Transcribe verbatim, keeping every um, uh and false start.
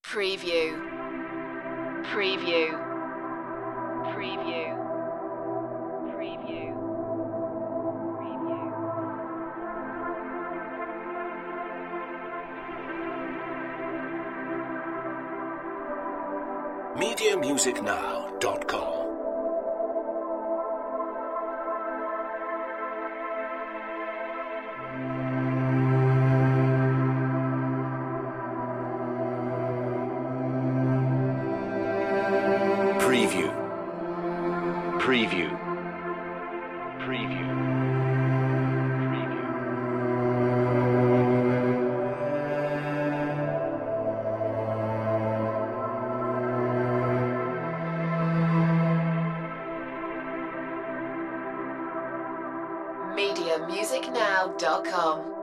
Preview. Preview. Preview. Preview. Preview. media music now dot com. Preview. Preview. Preview. Preview. media music now dot com.